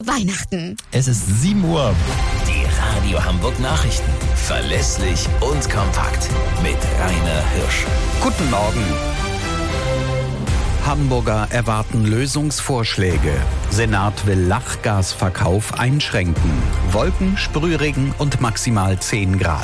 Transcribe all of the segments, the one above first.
Weihnachten. Es ist 7 Uhr. Die Radio Hamburg Nachrichten. Verlässlich und kompakt. Mit Rainer Hirsch. Guten Morgen. Hamburger erwarten Lösungsvorschläge. Senat will Lachgasverkauf einschränken. Wolken, Sprühregen und maximal 10 Grad.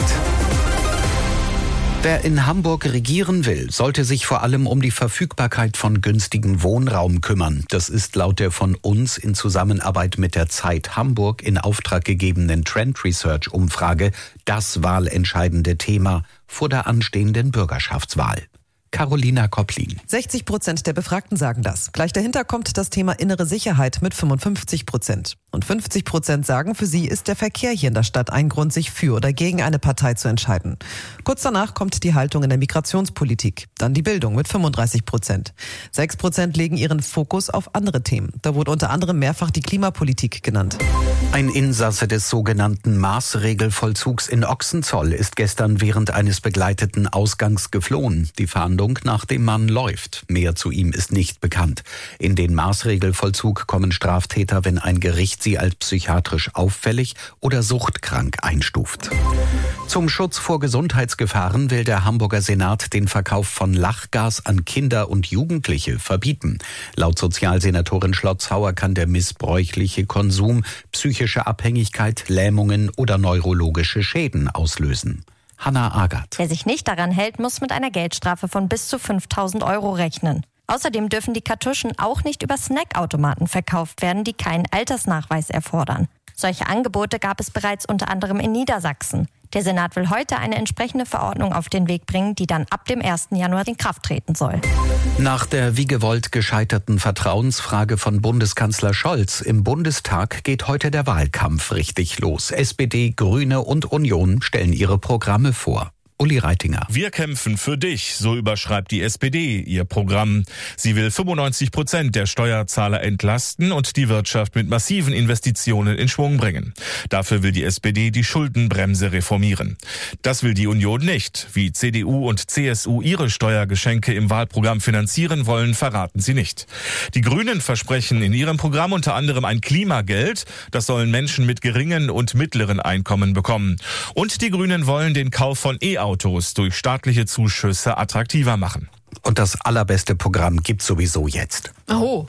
Wer in Hamburg regieren will, sollte sich vor allem um die Verfügbarkeit von günstigem Wohnraum kümmern. Das ist laut der von uns in Zusammenarbeit mit der Zeit Hamburg in Auftrag gegebenen Trend Research Umfrage das wahlentscheidende Thema vor der anstehenden Bürgerschaftswahl. Carolina Kopplin. 60% der Befragten sagen das. Gleich dahinter kommt das Thema innere Sicherheit mit 55%. Und 50% sagen, für sie ist der Verkehr hier in der Stadt ein Grund, sich für oder gegen eine Partei zu entscheiden. Kurz danach kommt die Haltung in der Migrationspolitik. Dann die Bildung mit 35%. 6% legen ihren Fokus auf andere Themen. Da wurde unter anderem mehrfach die Klimapolitik genannt. Ein Insasse des sogenannten Maßregelvollzugs in Ochsenzoll ist gestern während eines begleiteten Ausgangs geflohen. Die Fahndung nach dem Mann läuft. Mehr zu ihm ist nicht bekannt. In den Maßregelvollzug kommen Straftäter, wenn ein Gericht sie als psychiatrisch auffällig oder suchtkrank einstuft. Zum Schutz vor Gesundheitsgefahren will der Hamburger Senat den Verkauf von Lachgas an Kinder und Jugendliche verbieten. Laut Sozialsenatorin Schlotzhauer kann der missbräuchliche Konsum psychische Abhängigkeit, Lähmungen oder neurologische Schäden auslösen. Hanna Agert. Wer sich nicht daran hält, muss mit einer Geldstrafe von bis zu 5.000 € rechnen. Außerdem dürfen die Kartuschen auch nicht über Snackautomaten verkauft werden, die keinen Altersnachweis erfordern. Solche Angebote gab es bereits unter anderem in Niedersachsen. Der Senat will heute eine entsprechende Verordnung auf den Weg bringen, die dann ab dem 1. Januar in Kraft treten soll. Nach der wie gewollt gescheiterten Vertrauensfrage von Bundeskanzler Scholz im Bundestag geht heute der Wahlkampf richtig los. SPD, Grüne und Union stellen ihre Programme vor. Uli Reitinger. Wir kämpfen für dich, so überschreibt die SPD ihr Programm. Sie will 95% der Steuerzahler entlasten und die Wirtschaft mit massiven Investitionen in Schwung bringen. Dafür will die SPD die Schuldenbremse reformieren. Das will die Union nicht. Wie CDU und CSU ihre Steuergeschenke im Wahlprogramm finanzieren wollen, verraten sie nicht. Die Grünen versprechen in ihrem Programm unter anderem ein Klimageld. Das sollen Menschen mit geringen und mittleren Einkommen bekommen. Und die Grünen wollen den Kauf von E-Autos durch staatliche Zuschüsse attraktiver machen. Und das allerbeste Programm gibt's sowieso jetzt. Oh.